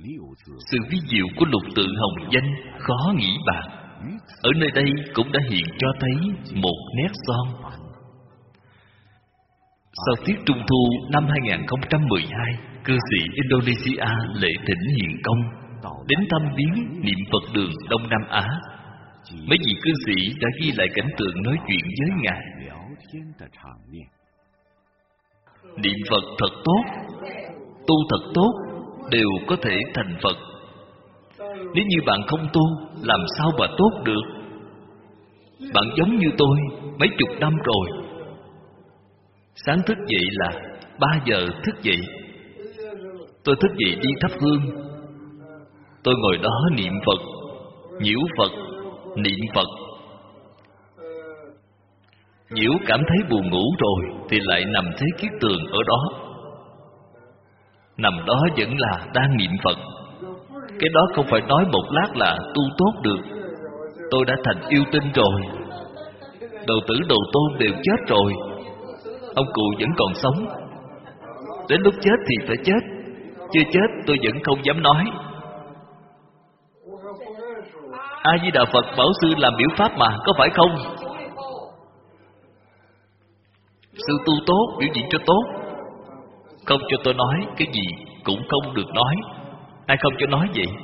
Sự vi diệu của lục tự hồng danh khó nghĩ bàn. Ở nơi đây cũng đã hiện cho thấy một nét son. Sau tiết Trung thu năm 2012, cư sĩ Indonesia Lệ Thỉnh Hiền Công đến thăm viếng niệm Phật đường Đông Nam Á. Mấy vị cư sĩ đã ghi lại cảnh tượng nói chuyện với Ngài. Niệm Phật thật tốt, tu thật tốt, đều có thể thành Phật. Nếu như bạn không tu, làm sao mà tốt được? Bạn giống như tôi, mấy chục năm rồi. Sáng thức dậy là 3 giờ thức dậy. Tôi thức dậy đi thắp hương. Tôi ngồi đó niệm Phật, nhiễu Phật, niệm Phật. Nhiễu cảm thấy buồn ngủ rồi thì lại nằm thế kiết tường ở đó. Nằm đó vẫn là đang niệm Phật. Cái đó không phải nói một lát là tu tốt được. Tôi đã thành yêu tinh rồi. Đầu tử đầu tôn đều chết rồi, ông cụ vẫn còn sống. Đến lúc chết thì phải chết. Chưa chết tôi vẫn không dám nói. A Di Đà Phật bảo sư làm biểu pháp mà, có phải không? Sư tu tốt, biểu diễn cho tốt. Không cho tôi nói, cái gì cũng không được nói. Ai không cho nói vậy?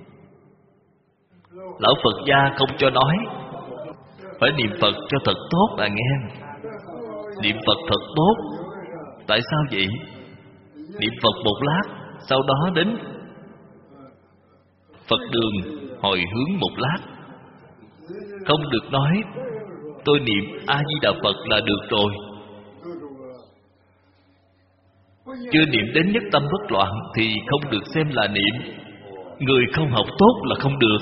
Lão Phật gia không cho nói. Phải niệm Phật cho thật tốt à nghe. Niệm Phật thật tốt. Tại sao vậy? Niệm Phật một lát, sau đó đến Phật đường hồi hướng một lát. Không được nói tôi niệm A Di Đà Phật là được rồi. Chưa niệm đến nhất tâm bất loạn thì không được xem là niệm. Người không học tốt là không được.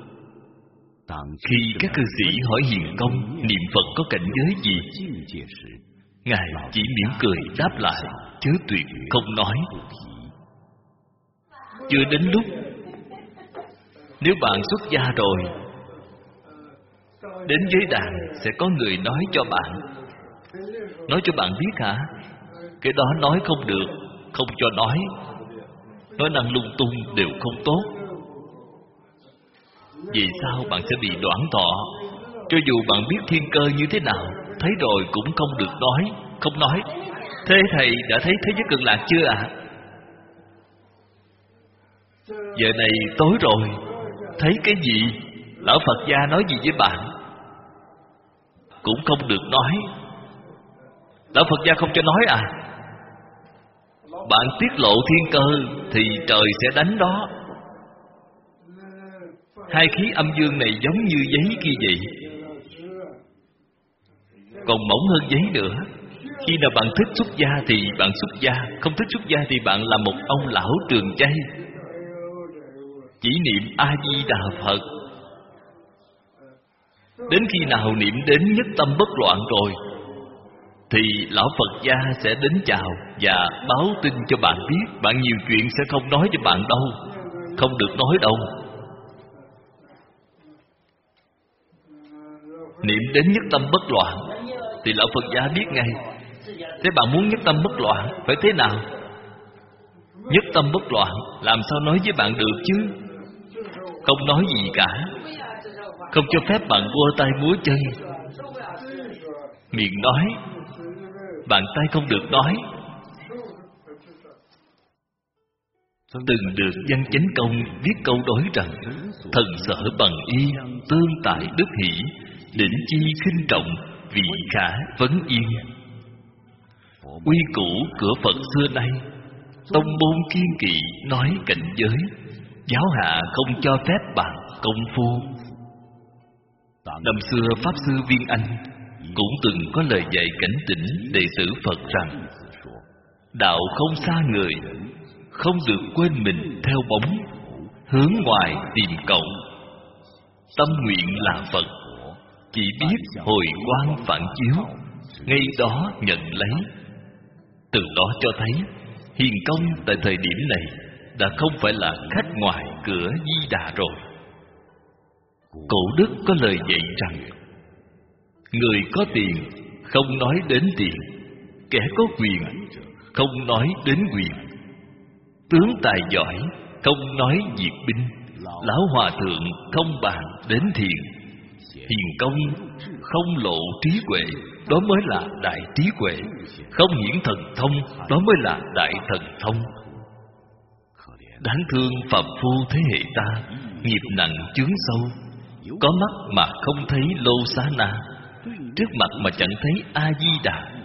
Khi các cư sĩ hỏi Hiền Công niệm Phật có cảnh giới gì, Ngài chỉ mỉm cười đáp lại, chớ tuyệt không nói. Chưa đến lúc. Nếu bạn xuất gia rồi, đến giới đàn sẽ có người nói cho bạn. Nói cho bạn biết hả? Cái đó nói không được, không cho nói. Nói năng lung tung đều không tốt. Vì sao bạn sẽ bị đoản thọ? Cho dù bạn biết thiên cơ như thế nào, thấy rồi cũng không được nói, không nói. Thế thầy đã thấy thế giới cực lạc chưa ạ? Giờ này tối rồi, thấy cái gì? Lão Phật gia nói gì với bạn? Cũng không được nói. Lão Phật gia không cho nói à? Bạn tiết lộ thiên cơ thì trời sẽ đánh đó. Hai khí âm dương này giống như giấy kia vậy, còn mỏng hơn giấy nữa. Khi nào bạn thích xuất gia thì bạn xuất gia, không thích xuất gia thì bạn là một ông lão trường chay, chỉ niệm A Di Đà Phật. Đến khi nào niệm đến nhất tâm bất loạn rồi thì lão Phật gia sẽ đến chào và báo tin cho bạn biết. Bạn nhiều chuyện sẽ không nói cho bạn đâu, không được nói đâu. Niệm đến nhất tâm bất loạn thì lão Phật gia biết ngay. Thế bạn muốn nhất tâm bất loạn phải thế nào? Nhất tâm bất loạn làm sao nói với bạn được chứ? Không nói gì cả. Không cho phép bạn vua tay múa chân. Miệng nói, bàn tay không được nói. Từng được Văn Chánh Công viết câu đối rằng: thần sở bằng y, tương tại đức hỷ, định chi khinh trọng, vị khả vấn yên. Quy củ cửa Phật xưa nay, tông môn kiên kỵ nói cảnh giới, giáo hạ không cho phép bạn công phu. Năm xưa Pháp Sư Viên Anh cũng từng có lời dạy cảnh tỉnh đệ tử Phật rằng: đạo không xa người, không được quên mình theo bóng, hướng ngoài tìm cậu. Tâm nguyện là Phật, chỉ biết hồi quang phản chiếu, ngay đó nhận lấy. Từ đó cho thấy Hiền Công tại thời điểm này đã không phải là khách ngoài cửa Di Đà rồi. Cổ đức có lời dạy rằng: người có tiền không nói đến tiền, kẻ có quyền không nói đến quyền. Tướng tài giỏi không nói diệt binh. Lão hòa thượng không bàn đến thiền. Hiền công không lộ trí huệ, đó mới là đại trí huệ. Không hiển thần thông, đó mới là đại thần thông. Đáng thương phàm phu thế hệ ta, nghiệp nặng chướng sâu, có mắt mà không thấy Lô Xá Na, trước mặt mà chẳng thấy A Di Đà.